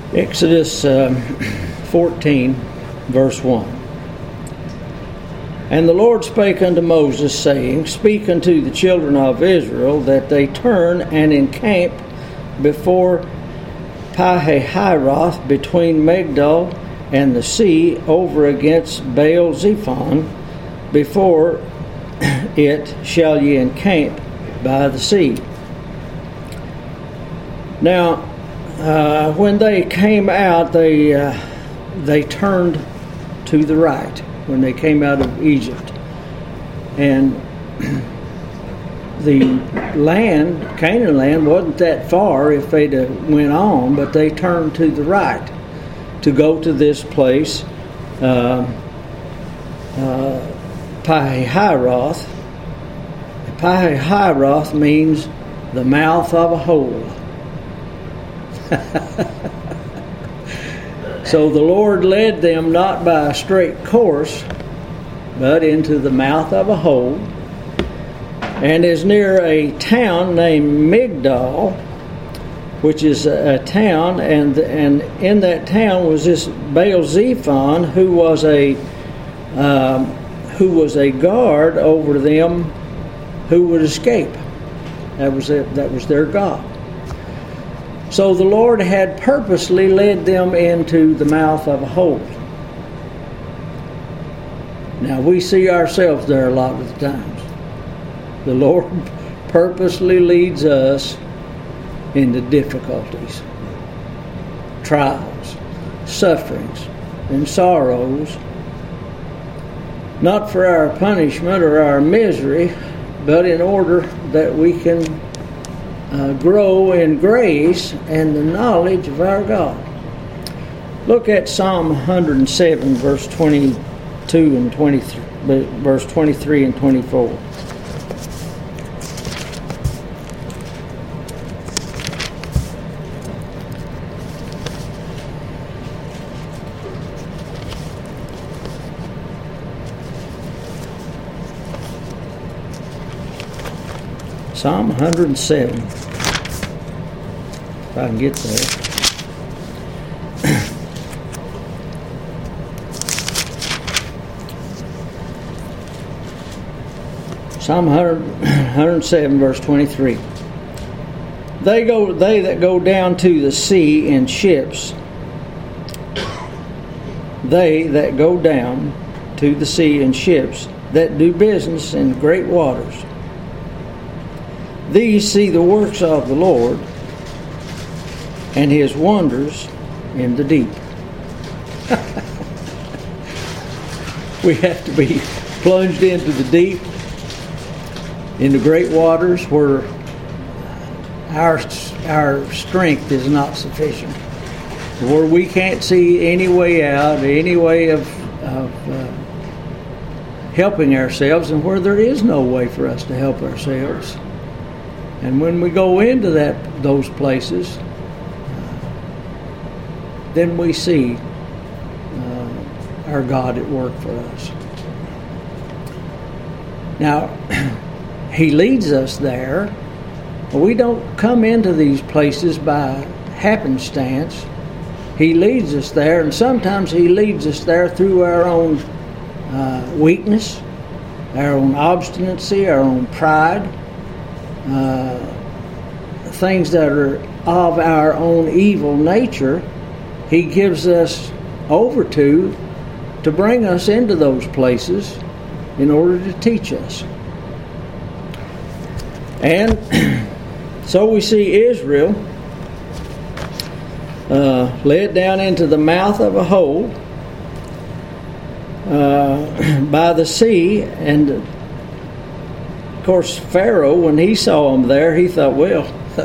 Exodus 14, verse 1. And the Lord spake unto Moses, saying, Speak unto the children of Israel, that they turn and encamp before Pihahiroth, between Migdol and the sea, over against Baal-zephon. Before it shall ye encamp by the sea. Now, when they came out, they turned to the right when they came out of Egypt. And the land, Canaan land, wasn't that far if they'd went on, but they turned to the right to go to this place, Pihahiroth. Pihahiroth means the mouth of a hole. So the Lord led them not by a straight course, but into the mouth of a hole, and is near a town named Migdol, which is a town, and in that town was this Baal-zephon, who was a guard over them who would escape. That was their god. So the Lord had purposely led them into the mouth of a hole. Now we see ourselves there a lot of the times. The Lord purposely leads us into difficulties, trials, sufferings, and sorrows, not for our punishment or our misery, but in order that we can grow in grace and the knowledge of our God. Look at Psalm 107, verse 22 and 23, verse 23 and 24. Psalm 107, if I can get there. Psalm 107, verse 23. They that go down to the sea in ships, they that go down to the sea in ships, that do business in great waters, these see the works of the Lord and His wonders in the deep. We have to be plunged into the deep, into great waters where our strength is not sufficient, where we can't see any way out, any way of helping ourselves, and where there is no way for us to help ourselves. And when we go into those places, then we see our God at work for us. Now, He leads us there. We don't come into these places by happenstance. He leads us there, and sometimes He leads us there through our own weakness, our own obstinacy, our own pride, things that are of our own evil nature. He gives us over to bring us into those places in order to teach us. And so we see Israel led down into the mouth of a hole by the sea, and of course Pharaoh, when he saw them there, he thought, well,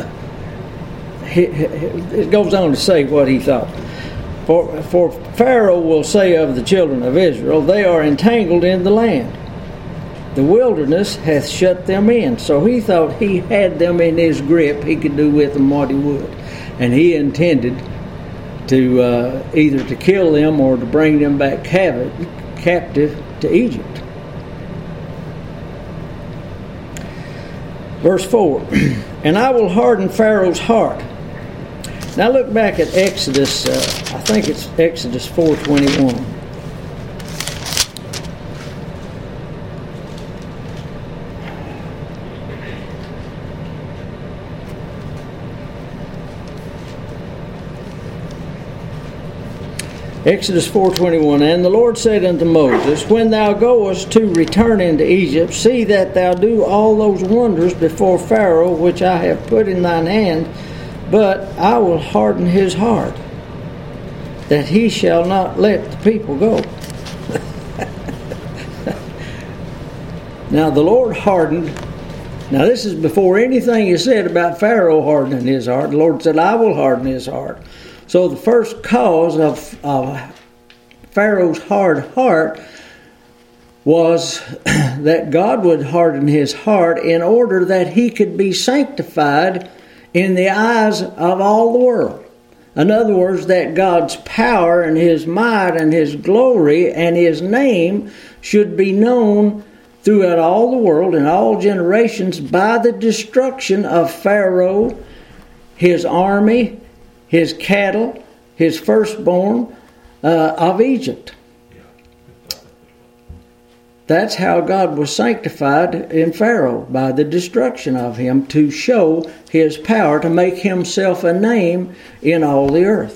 it goes on to say what he thought. For Pharaoh will say of the children of Israel, they are entangled in the land. The wilderness hath shut them in. So he thought he had them in his grip. He could do with them what he would. And he intended to either to kill them or to bring them back captive to Egypt. Verse 4, And I will harden Pharaoh's heart, Now look back at Exodus, I think it's Exodus 4:21. Exodus 4:21, And the Lord said unto Moses, When thou goest to return into Egypt, see that thou do all those wonders before Pharaoh, which I have put in thine hand, but I will harden his heart, that he shall not let the people go. Now the Lord hardened. Now this is before anything is said about Pharaoh hardening his heart. The Lord said, I will harden his heart. So the first cause of Pharaoh's hard heart was that God would harden his heart in order that he could be sanctified in the eyes of all the world. In other words, that God's power and his might and his glory and his name should be known throughout all the world and all generations by the destruction of Pharaoh, his army, his cattle, his firstborn of Egypt. That's how God was sanctified in Pharaoh, by the destruction of him, to show his power, to make himself a name in all the earth.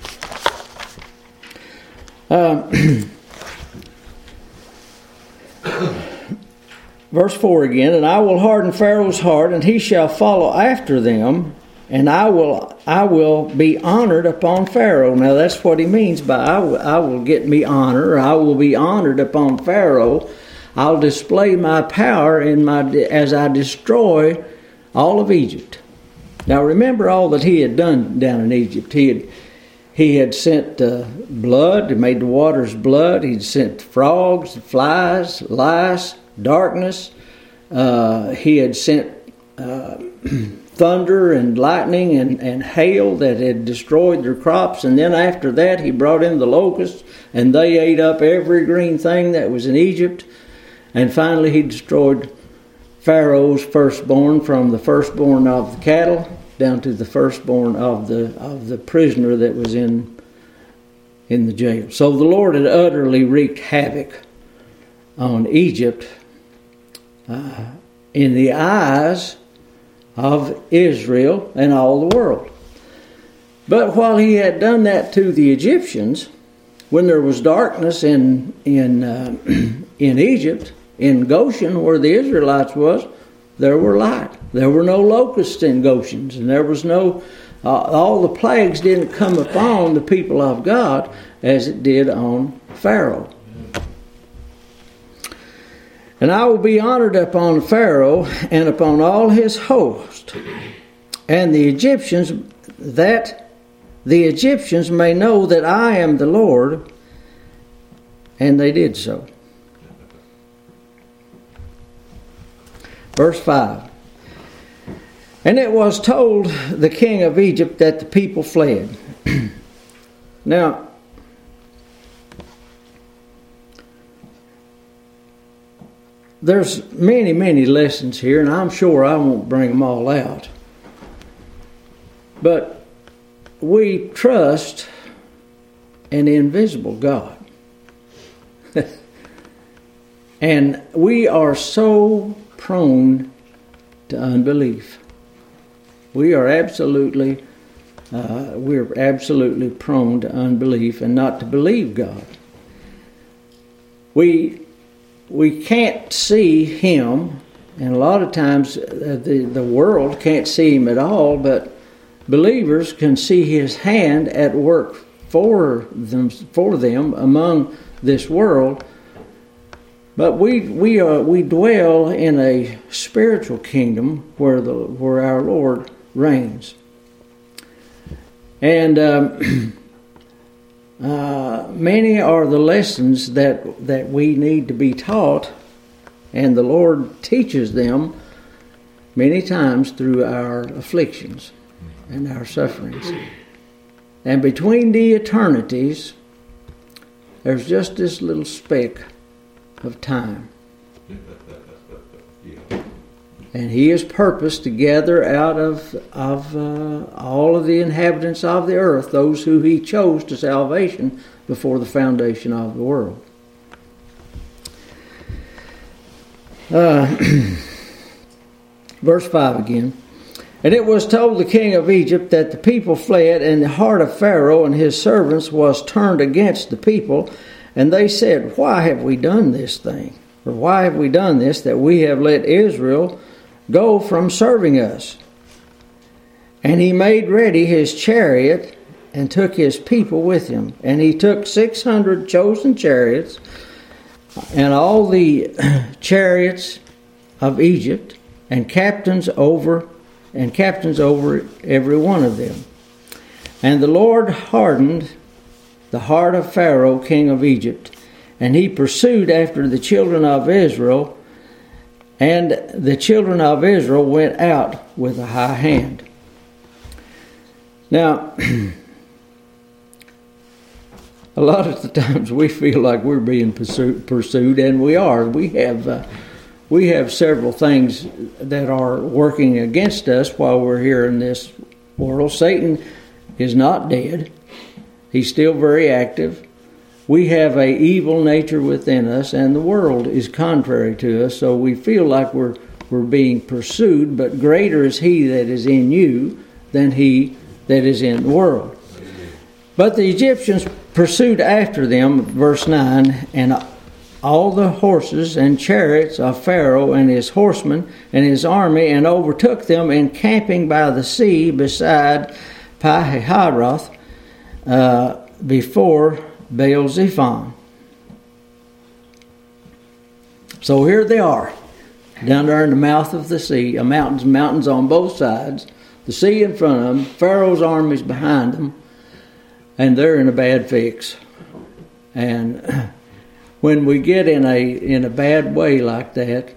Verse 4 again, And I will harden Pharaoh's heart, and he shall follow after them, and I will be honored upon Pharaoh. Now that's what he means by I will get me honor. Or I will be honored upon Pharaoh. I'll display my power as I destroy all of Egypt. Now remember all that he had done down in Egypt. He had sent blood. He made the waters blood. He'd sent frogs, flies, lice, darkness. He had sent thunder and lightning and hail that had destroyed their crops. And then after that, he brought in the locusts, and they ate up every green thing that was in Egypt. And finally, he destroyed Pharaoh's firstborn, from the firstborn of the cattle down to the firstborn of the prisoner that was in the jail. So the Lord had utterly wreaked havoc on Egypt in the eyes of Israel and all the world. But while he had done that to the Egyptians, when there was darkness in Egypt, in Goshen where the Israelites was, there were light. There were no locusts in Goshen, and there was no all the plagues didn't come upon the people of God as it did on Pharaoh. And I will be honored upon Pharaoh and upon all his host, and the Egyptians, that the Egyptians may know that I am the Lord. And they did so. Verse 5. And it was told the king of Egypt that the people fled. Now, there's many, many lessons here, and I'm sure I won't bring them all out. But we trust an invisible God. And we are so prone to unbelief. We're absolutely prone to unbelief and not to believe God. We can't see Him, and a lot of times the world can't see Him at all, but believers can see His hand at work for them among this world. But we dwell in a spiritual kingdom where our Lord reigns, and many are the lessons that we need to be taught, and the Lord teaches them many times through our afflictions and our sufferings. And between the eternities, there's just this little speck of time. And he has purposed to gather out of all of the inhabitants of the earth those who he chose to salvation before the foundation of the world. Verse 5 again. And it was told the king of Egypt that the people fled, and the heart of Pharaoh and his servants was turned against the people. And they said, why have we done this thing? Or why have we done this, that we have let Israel go from serving us? And he made ready his chariot and took his people with him. And he took 600 chosen chariots and all the chariots of Egypt and captains over every one of them. And the Lord hardened the heart of Pharaoh, king of Egypt, and he pursued after the children of Israel, and the children of Israel went out with a high hand. Now, a lot of the times we feel like we're being pursued, and we are. We have several things that are working against us while we're here in this world. Satan is not dead. He's still very active. We have an evil nature within us, and the world is contrary to us, so we feel like we're being pursued, but greater is he that is in you than he that is in the world. But the Egyptians pursued after them, verse 9, and all the horses and chariots of Pharaoh and his horsemen and his army, and overtook them encamping by the sea beside Pi-hahiroth, before Baal-zephon. So here they are, down there in the mouth of the sea, mountains on both sides, the sea in front of them, Pharaoh's armies behind them, and they're in a bad fix. And when we get in a bad way like that,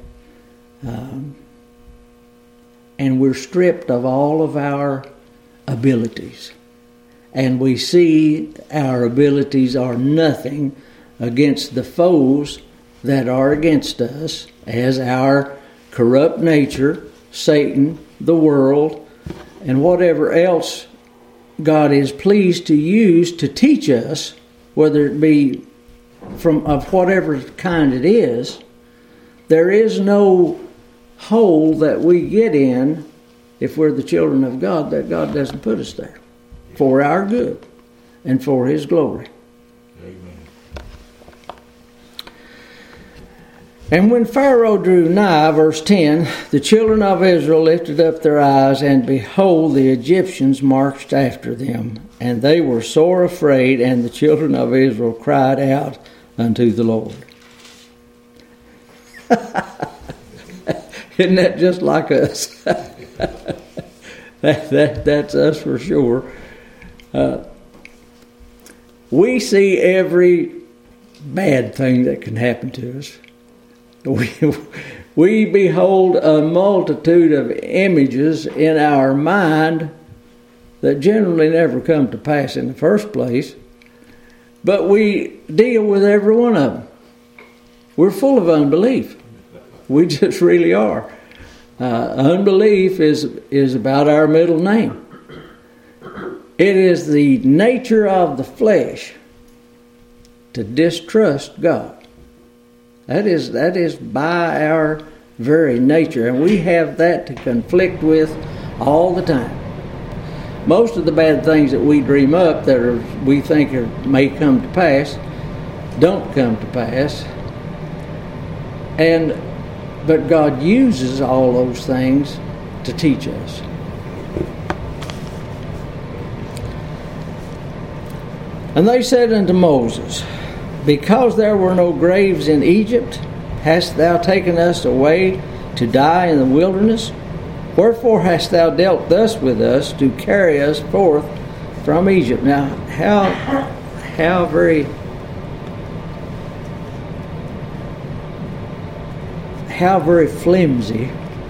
and we're stripped of all of our abilities, and we see our abilities are nothing against the foes that are against us, as our corrupt nature, Satan, the world, and whatever else God is pleased to use to teach us, whether it be of whatever kind it is. There is no hole that we get in if we're the children of God that God doesn't put us there for our good and for his glory. Amen. And when Pharaoh drew nigh, verse 10, the children of Israel lifted up their eyes, and behold, the Egyptians marched after them. And they were sore afraid, and the children of Israel cried out unto the Lord. Isn't that just like us? That's us for sure. We see every bad thing that can happen to us. We behold a multitude of images in our mind that generally never come to pass in the first place, but we deal with every one of them. We're full of unbelief. We just really are. Unbelief is about our middle name. It is the nature of the flesh to distrust God. That is by our very nature, and we have that to conflict with all the time. Most of the bad things that we dream up we think may come to pass don't come to pass, but God uses all those things to teach us. And they said unto Moses, because there were no graves in Egypt, hast thou taken us away to die in the wilderness? Wherefore hast thou dealt thus with us to carry us forth from Egypt? Now, how very flimsy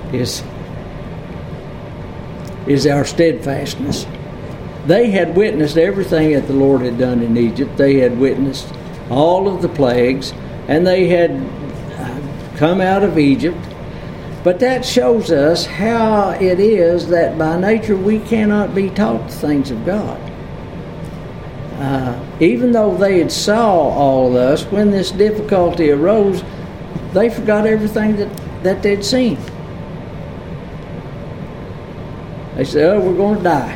is our steadfastness. They had witnessed everything that the Lord had done in Egypt. They had witnessed all of the plagues, and they had come out of Egypt, But that shows us how it is that by nature we cannot be taught the things of God. Even though they had saw all of us, when this difficulty arose, they forgot everything that they'd seen. They said, "Oh, we're going to die.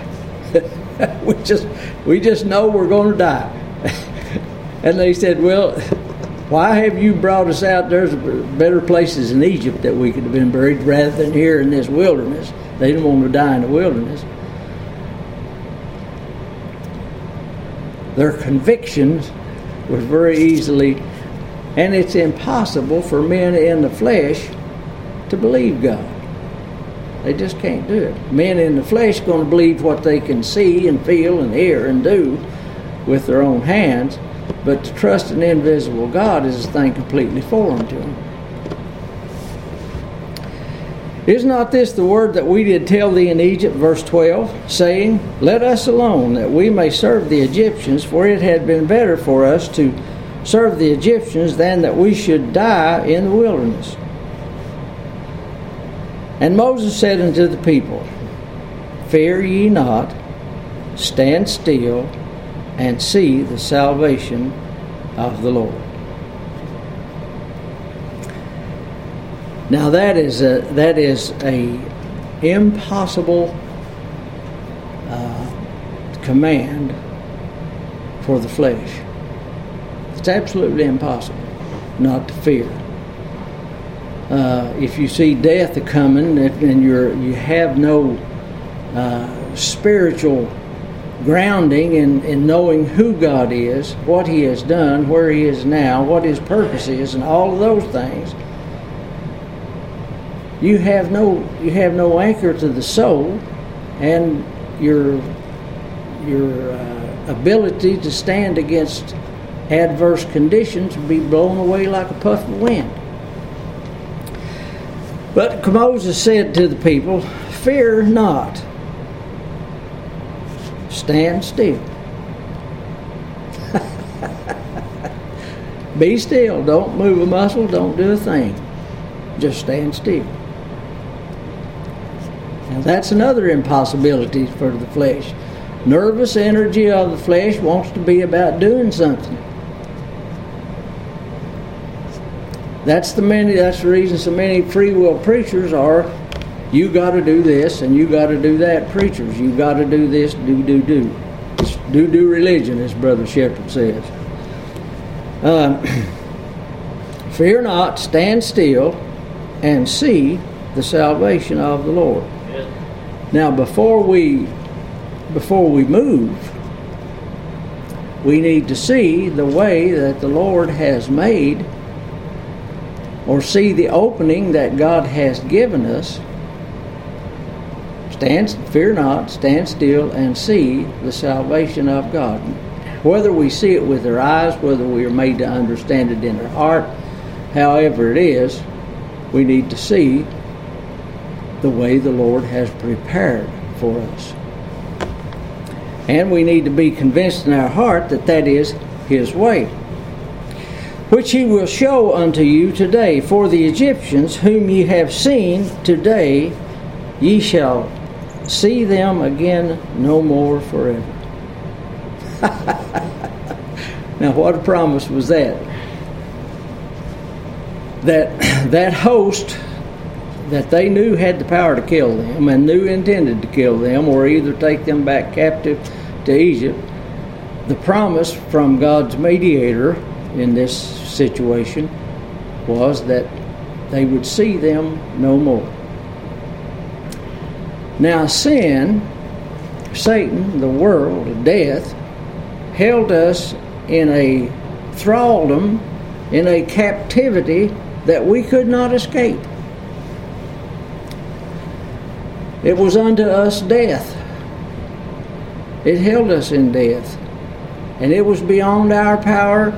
we just know we're going to die." And they said, "Well, why have you brought us out? There's better places in Egypt that we could have been buried rather than here in this wilderness." They didn't want to die in the wilderness. Their convictions was very easily, and it's impossible for men in the flesh to believe God. They just can't do it. Men in the flesh are going to believe what they can see and feel and hear and do with their own hands, but to trust an invisible God is a thing completely foreign to them. Is not this the word that we did tell thee in Egypt, verse 12, saying, Let us alone, that we may serve the Egyptians, for it had been better for us to serve the Egyptians than that we should die in the wilderness. And Moses said unto the people, Fear ye not, stand still, and see the salvation of the Lord. Now that is a impossible command for the flesh. It's absolutely impossible not to fear. If you see death coming and you have no spiritual grounding in knowing who God is, what He has done, where He is now, what His purpose is, and all of those things, you have no anchor to the soul, and your ability to stand against adverse conditions will be blown away like a puff of wind. But Moses said to the people, Fear not, stand still. Be still, don't move a muscle, don't do a thing. Just stand still. Now that's another impossibility for the flesh. Nervous energy of the flesh wants to be about doing something. That's the reason so many free will preachers are, you got to do this and you got to do that preachers. You got to do this, do. It's do religion, as Brother Shepherd says. Fear not, stand still, and see the salvation of the Lord. Yes. Now, before we move, we need to see the way that the Lord has made, or see the opening that God has given us. Fear not, stand still, and see the salvation of God. Whether we see it with our eyes, whether we are made to understand it in our heart, however it is, we need to see the way the Lord has prepared for us. And we need to be convinced in our heart that that is His way, which He will show unto you today. For the Egyptians whom ye have seen today, ye shall see them again no more forever. Now what a promise was that? That host that they knew had the power to kill them and knew intended to kill them or either take them back captive to Egypt, the promise from God's mediator in this situation was that they would see them no more. Now sin, Satan, the world, death, held us in a thraldom, in a captivity that we could not escape. It was unto us death. It held us in death. And it was beyond our power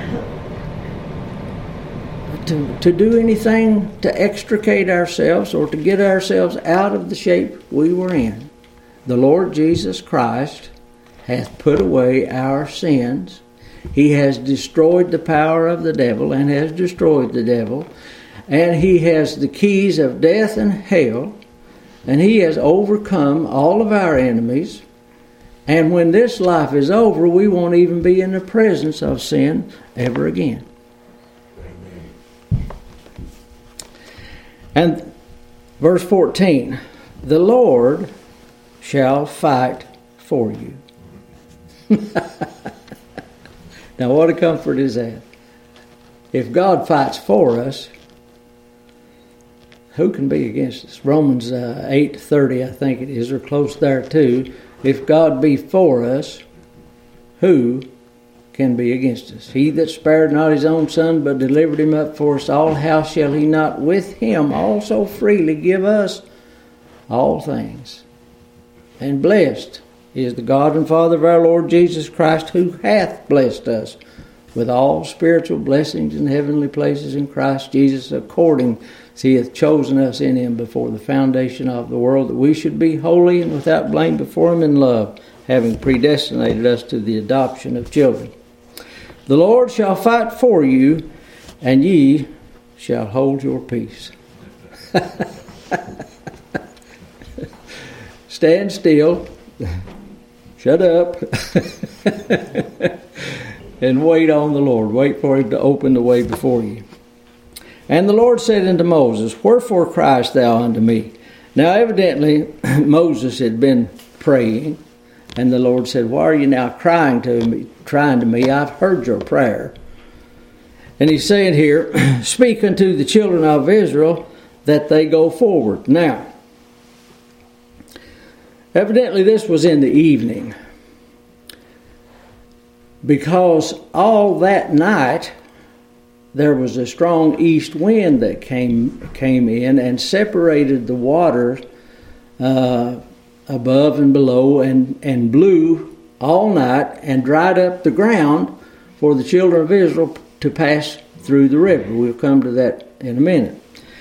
to do anything to extricate ourselves or to get ourselves out of the shape we were in. The Lord Jesus Christ hath put away our sins. He has destroyed the power of the devil and has destroyed the devil. and he has the keys of death and hell, and he has overcome all of our enemies. And when this life is over, we won't even be in the presence of sin ever again. And verse 14, the Lord shall fight for you. Now what a comfort is that? If God fights for us, who can be against us? Romans 8:30, I think it is, or close there too. If God be for us, who can be against us? He that spared not his own son, but delivered him up for us all, how shall he not with him also freely give us all things? And blessed is the God and Father of our Lord Jesus Christ, who hath blessed us with all spiritual blessings in heavenly places in Christ Jesus, according as he hath chosen us in him before the foundation of the world, that we should be holy and without blame before him in love, having predestinated us to the adoption of children. The Lord shall fight for you, and ye shall hold your peace. Stand still, shut up, and wait on the Lord. Wait for him to open the way before you. And the Lord said unto Moses, wherefore criest thou unto me? Now evidently Moses had been praying, and the Lord said, why are you now crying to me? I've heard your prayer. And he's saying here, speak unto the children of Israel that they go forward. Now, evidently this was in the evening, because all that night there was a strong east wind that came in and separated the water above and below, and blew all night and dried up the ground for the children of Israel to pass through the river. We'll come to that in a minute.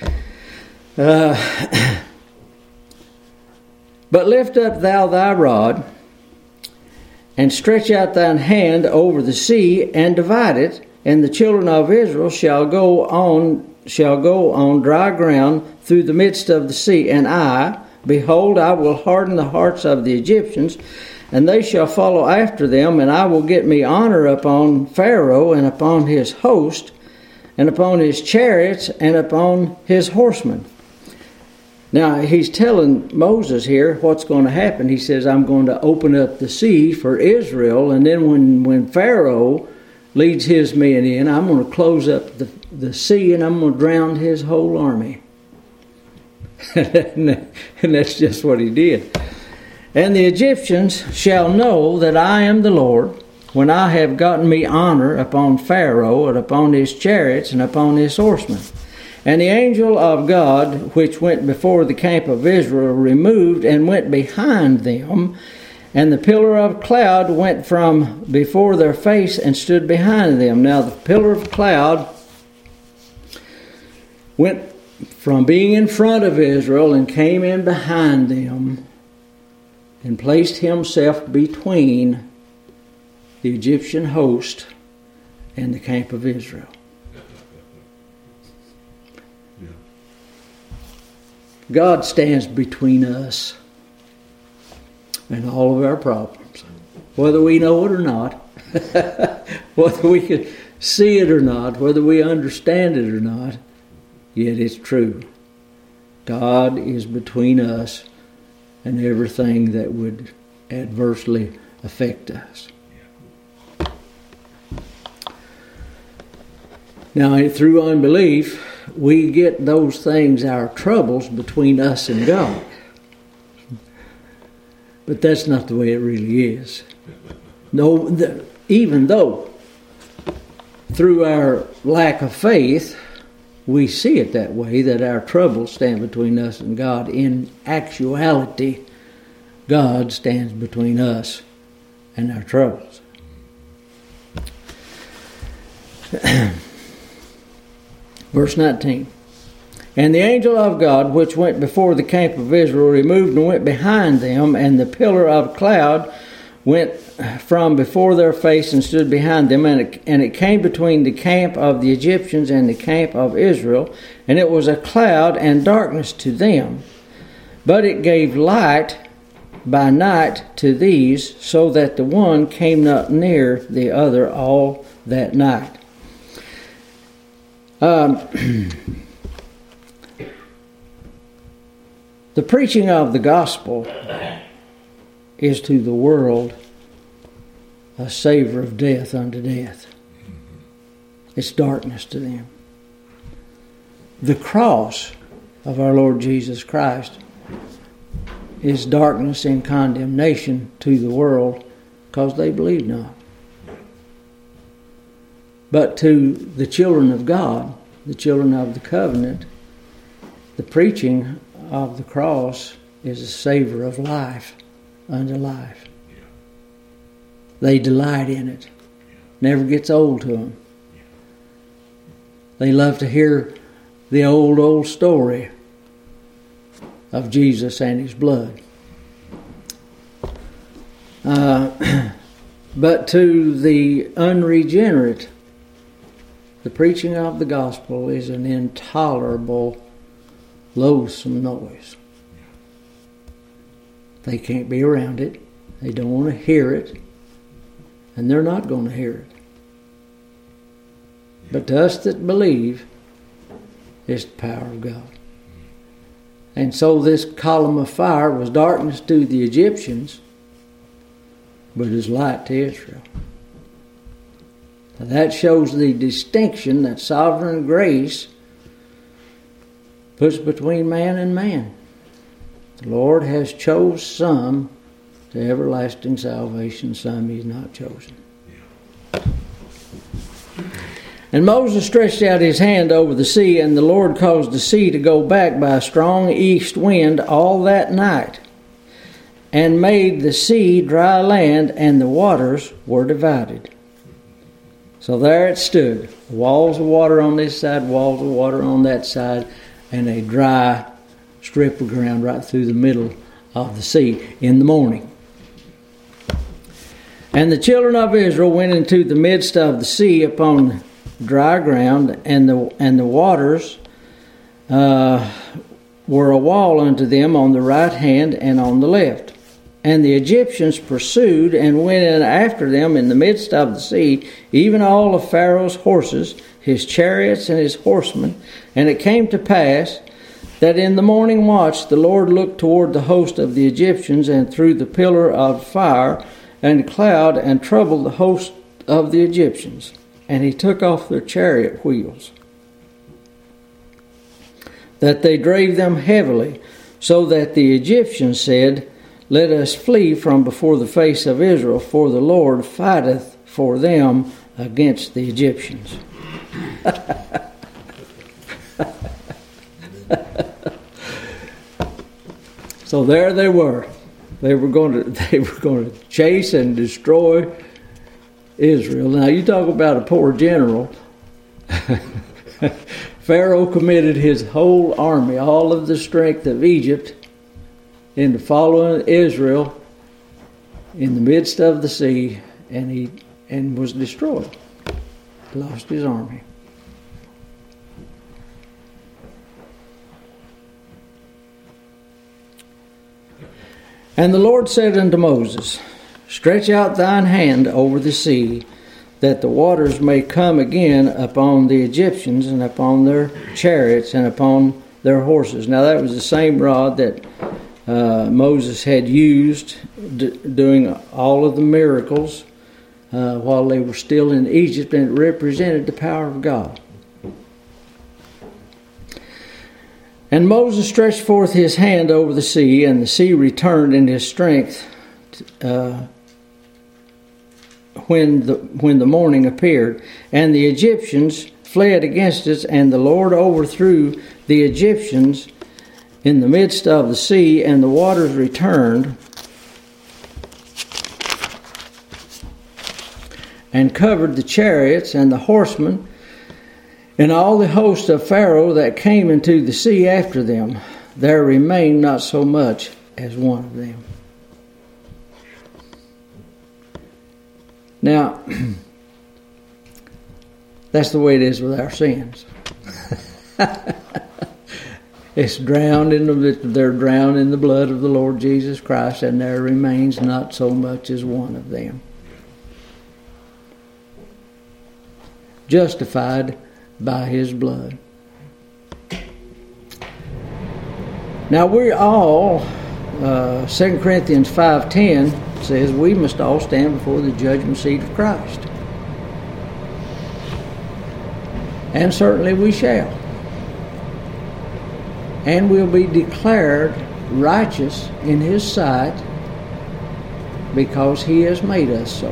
But lift up thou thy rod, and stretch out thine hand over the sea, and divide it, and the children of Israel shall go on dry ground through the midst of the sea. And I, behold, I will harden the hearts of the Egyptians, and they shall follow after them, and I will get me honor upon Pharaoh, and upon his host, and upon his chariots, and upon his horsemen. Now, he's telling Moses here what's going to happen. He says, I'm going to open up the sea for Israel, and then when Pharaoh leads his men in, I'm going to close up the sea, and I'm going to drown his whole army. And that's just what he did. And the Egyptians shall know that I am the Lord, when I have gotten me honor upon Pharaoh, and upon his chariots, and upon his horsemen. And the angel of God, which went before the camp of Israel, removed and went behind them, and the pillar of cloud went from before their face and stood behind them. Now the pillar of cloud went from being in front of Israel and came in behind them and placed himself between the Egyptian host and the camp of Israel. God stands between us and all of our problems, whether we know it or not, whether we can see it or not, whether we understand it or not, yet it's true. God is between us and everything that would adversely affect us. Now, through unbelief, we get those things, our troubles, between us and God. But that's not the way it really is. No, even though through our lack of faith, we see it that way, that our troubles stand between us and God. In actuality, God stands between us and our troubles. Verse 19. And the angel of God, which went before the camp of Israel, removed and went behind them, and the pillar of cloud went from before their face and stood behind them, and it came between the camp of the Egyptians and the camp of Israel, and it was a cloud and darkness to them, but it gave light by night to these, so that the one came not near the other all that night. The preaching of the gospel is to the world a savor of death unto death. It's darkness to them. The cross of our Lord Jesus Christ is darkness and condemnation to the world because they believe not. But to the children of God, the children of the covenant, the preaching of the cross is a savor of life unto life. They delight in it. Never gets old to them. They love to hear the old story of Jesus and his blood. But to the unregenerate, the preaching of the gospel is an intolerable, loathsome noise. They can't be around it. They don't want to hear it. And they're not going to hear it. But to us that believe, it's the power of God. And so this column of fire was darkness to the Egyptians, but is light to Israel. Now that shows the distinction that sovereign grace puts between man and man. The Lord has chose some to everlasting salvation, some he's not chosen. And Moses stretched out his hand over the sea, and the Lord caused the sea to go back by a strong east wind all that night, and made the sea dry land, and the waters were divided. So there it stood, walls of water on this side, walls of water on that side, and a dry strip of ground right through the middle of the sea in the morning. And the children of Israel went into the midst of the sea upon dry ground, and the waters were a wall unto them on the right hand and on the left. And the Egyptians pursued and went in after them in the midst of the sea, even all of Pharaoh's horses, his chariots and his horsemen. And it came to pass that in the morning watch the Lord looked toward the host of the Egyptians, and through the pillar of fire and cloud, and troubled the host of the Egyptians. And he took off their chariot wheels, that they drave them heavily, so that the Egyptians said, Let us flee from before the face of Israel, for the Lord fighteth for them against the Egyptians. So there they were. They were going to chase and destroy Israel. Now you talk about a poor general. Pharaoh committed his whole army, all of the strength of Egypt, into following Israel in the midst of the sea, and was destroyed. Lost his army. And the Lord said unto Moses, Stretch out thine hand over the sea, that the waters may come again upon the Egyptians, and upon their chariots, and upon their horses. Now that was the same rod that Moses had used doing all of the miracles while they were still in Egypt, and it represented the power of God. And Moses stretched forth his hand over the sea, and the sea returned in his strength when the morning appeared. And the Egyptians fled against us, and the Lord overthrew the Egyptians in the midst of the sea, and the waters returned and covered the chariots and the horsemen, and all the host of Pharaoh that came into the sea after them. There remained not so much as one of them. Now, that's the way it is with our sins. They're drowned in the blood of the Lord Jesus Christ, and there remains not so much as one of them. Justified by His blood. Now we all, 2 Corinthians 5:10 says we must all stand before the judgment seat of Christ. And certainly we shall. And will be declared righteous in His sight because He has made us so.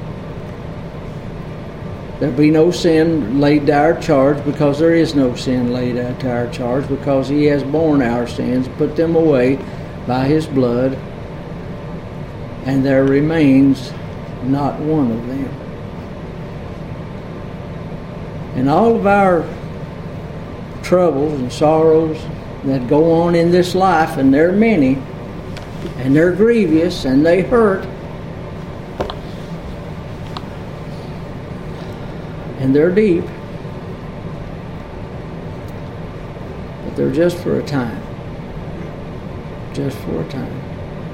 There'll be no sin laid to our charge, because there is no sin laid to our charge, because He has borne our sins, put them away by His blood, and there remains not one of them. And all of our troubles and sorrows that go on in this life, and they're many, and they're grievous, and they hurt, and they're deep, but they're just for a time. Just for a time.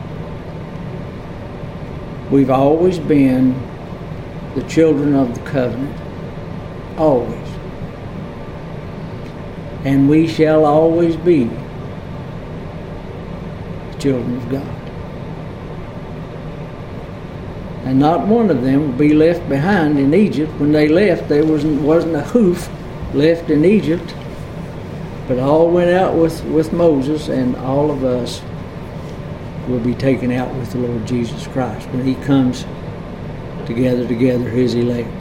We've always been the children of the covenant. Always. And we shall always be the children of God. And not one of them will be left behind in Egypt. When they left, there wasn't a hoof left in Egypt, but all went out with Moses, and all of us will be taken out with the Lord Jesus Christ when He comes to gather together His elect.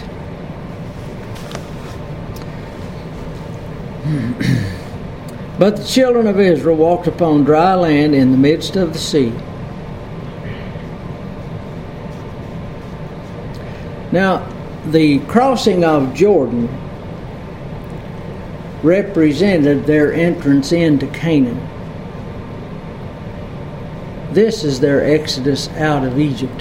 But the children of Israel walked upon dry land in the midst of the sea. Now, the crossing of Jordan represented their entrance into Canaan. This is their exodus out of Egypt.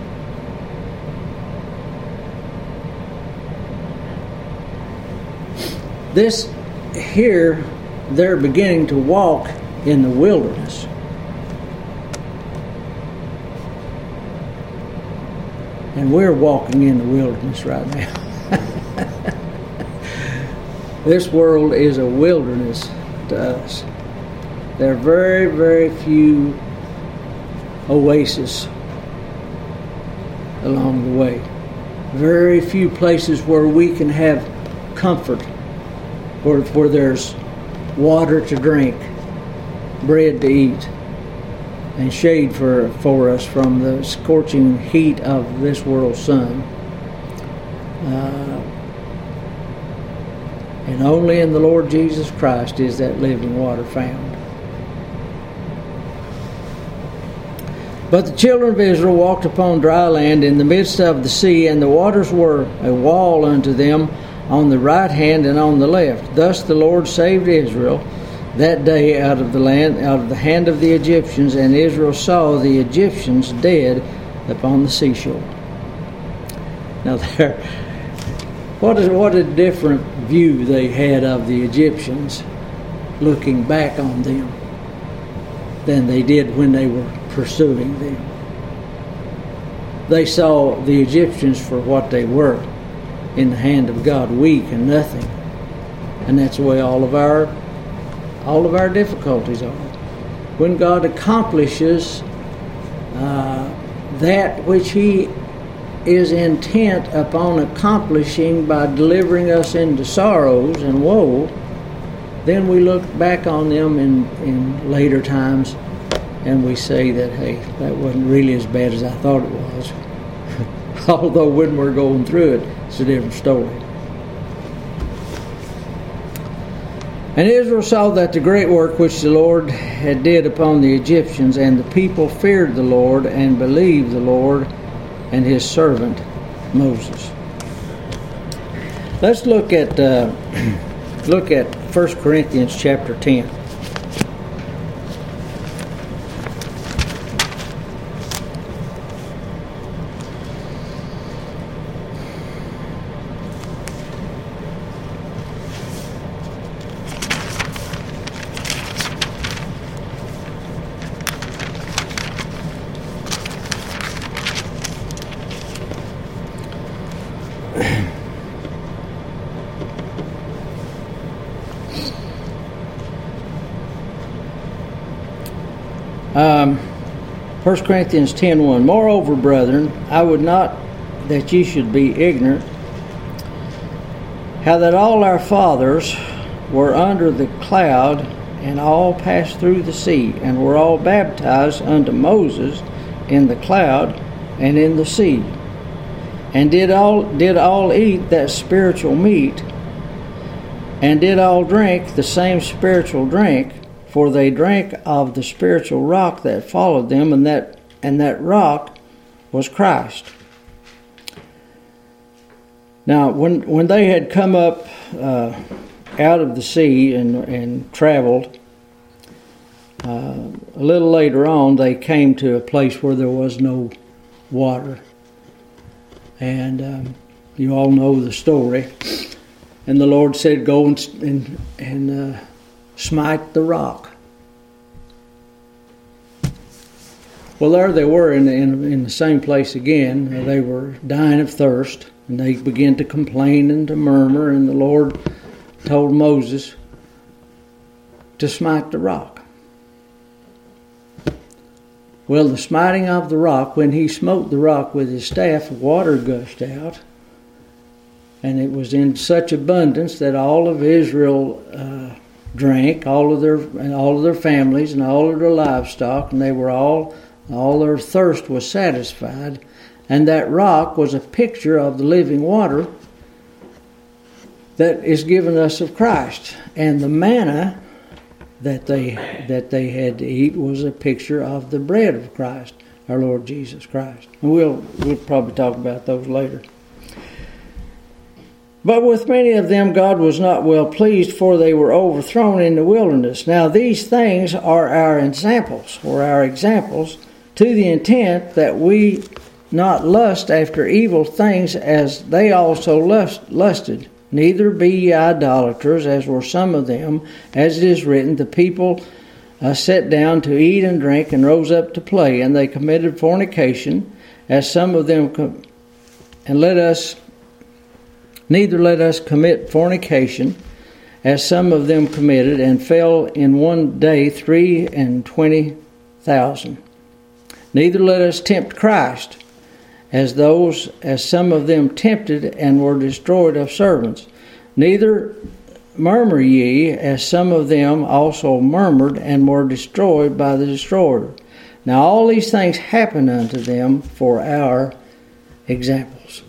This here, they're beginning to walk in the wilderness. And we're walking in the wilderness right now. This world is a wilderness to us. There are very, very few oases along the way. Very few places where we can have comfort, where there's water to drink, bread to eat, and shade for us from the scorching heat of this world's sun. And only in the Lord Jesus Christ is that living water found. But the children of Israel walked upon dry land in the midst of the sea, and the waters were a wall unto them on the right hand and on the left. Thus the Lord saved Israel that day out of the hand of the Egyptians, and Israel saw the Egyptians dead upon the seashore. Now what a different view they had of the Egyptians looking back on them than they did when they were pursuing them. They saw the Egyptians for what they were, in the hand of God, weak and nothing. And that's the way all of our difficulties are. When God accomplishes that which He is intent upon accomplishing by delivering us into sorrows and woe, then we look back on them in later times and we say that, hey, that wasn't really as bad as I thought it was. Although when we're going through it, it's a different story. And Israel saw that the great work which the Lord had did upon the Egyptians, and the people feared the Lord and believed the Lord and His servant Moses. Let's look at 1 Corinthians chapter 10. 1 Corinthians 10:1. Moreover, brethren, I would not that ye should be ignorant, how that all our fathers were under the cloud, and all passed through the sea, and were all baptized unto Moses in the cloud and in the sea, and did all eat that spiritual meat, and did all drink the same spiritual drink, for they drank of the spiritual rock that followed them, and that rock was Christ. Now, when they had come up out of the sea and traveled, a little later on, they came to a place where there was no water, and you all know the story. And the Lord said, "Go and smite the rock." Well, there they were in the same place again. They were dying of thirst, and they began to complain and to murmur, and the Lord told Moses to smite the rock. Well, the smiting of the rock, when he smote the rock with his staff, water gushed out, and it was in such abundance that all of Israel drank, all of their families and all of their livestock, and they were all their thirst was satisfied. And that rock was a picture of the living water that is given us of Christ. And the manna that they had to eat was a picture of the bread of Christ, our Lord Jesus Christ. And we'll probably talk about those later. But with many of them God was not well pleased, for they were overthrown in the wilderness. Now these things are our examples, to the intent that we not lust after evil things as they also lusted. Neither be ye idolaters, as were some of them, as it is written, the people sat down to eat and drink and rose up to play, and they committed fornication, as some of them Neither let us commit fornication, as some of them committed, and fell in one day 23,000. Neither let us tempt Christ, as some of them tempted and were destroyed of servants. Neither murmur ye, as some of them also murmured and were destroyed by the destroyer. Now all these things happen unto them for our examples.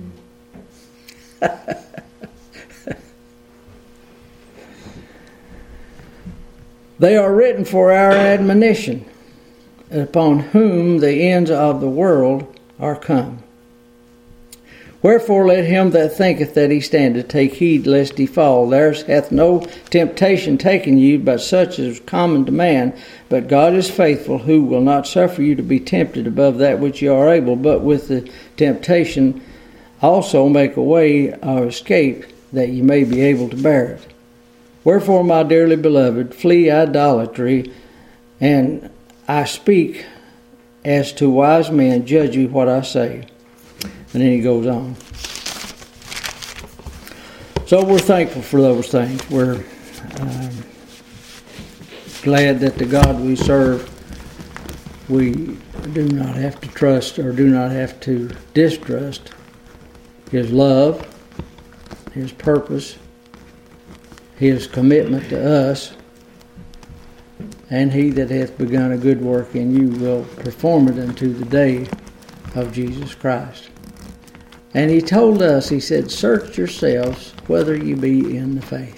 They are written for our admonition, upon whom the ends of the world are come. Wherefore let him that thinketh that he standeth take heed lest he fall. There hath no temptation taken you, but such as is common to man. But God is faithful, who will not suffer you to be tempted above that which you are able, but with the temptation also make a way of escape, that ye may be able to bear it. Wherefore, my dearly beloved, flee idolatry, and I speak as to wise men, judge you what I say. And then he goes on. So we're thankful for those things. We're glad that the God we serve, we do not have to trust or do not have to distrust His love, His purpose, His commitment to us, and He that hath begun a good work in you will perform it unto the day of Jesus Christ. And He told us, He said, search yourselves whether you be in the faith.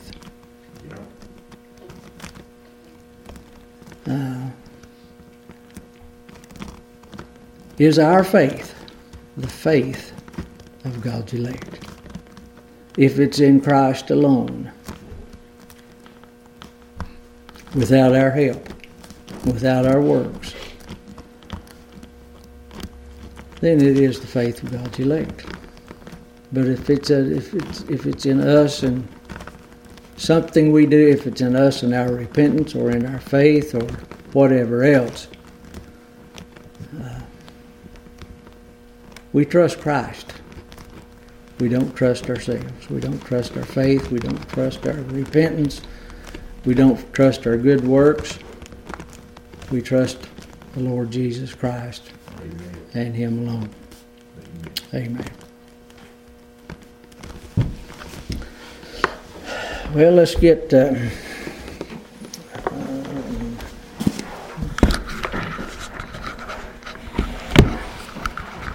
Is our faith the faith of God's elect? If it's in Christ alone, without our help, without our works, then it is the faith of God's elect. But if it's in us and something we do, if it's in us and our repentance or in our faith or whatever else, we trust Christ. We don't trust ourselves. We don't trust our faith. We don't trust our repentance. We don't trust our good works. We trust the Lord Jesus Christ. Amen. And Him alone. Amen. Well, let's get